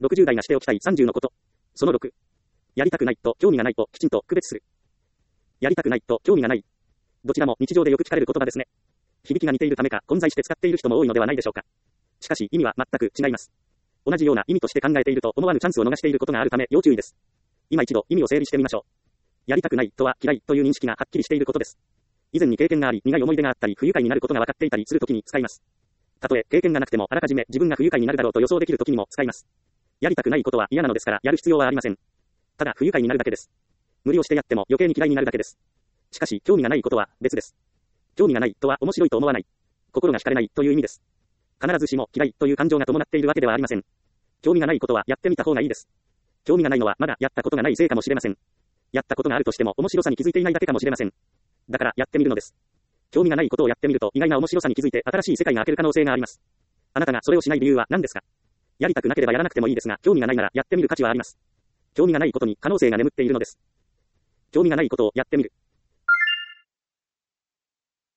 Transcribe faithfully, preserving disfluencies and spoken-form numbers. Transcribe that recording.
ろくじゅう代がしておきたいさんじゅうのこと。そのろく。やりたくないと興味がないときちんと区別する。やりたくないと興味がない。どちらも日常でよく聞かれる言葉ですね。響きが似ているためか混在して使っている人も多いのではないでしょうか。しかし意味は全く違います。同じような意味として考えていると思わぬチャンスを逃していることがあるため要注意です。今一度意味を整理してみましょう。やりたくないとは嫌いという認識がはっきりしていることです。以前に経験があり苦い思い出があったり不愉快になることが分かっていたりするときに使います。たとえ経験がなくてもあらかじめ自分が不愉快になるだろうと予想できるときにも使います。やりたくないことは嫌なのですからやる必要はありません。ただ不愉快になるだけです。無理をしてやっても余計に嫌いになるだけです。しかし興味がないことは別です。興味がないとは面白いと思わない。心が惹かれないという意味です。必ずしも嫌いという感情が伴っているわけではありません。興味がないことはやってみた方がいいです。興味がないのはまだやったことがないせいかもしれません。やったことがあるとしても面白さに気づいていないだけかもしれません。だからやってみるのです。興味がないことをやってみると意外な面白さに気づいて新しい世界が開ける可能性があります。あなたがそれをしない理由は何ですか？やりたくなければやらなくてもいいですが、興味がないならやってみる価値はあります。興味がないことに可能性が眠っているのです。興味がないことをやってみる。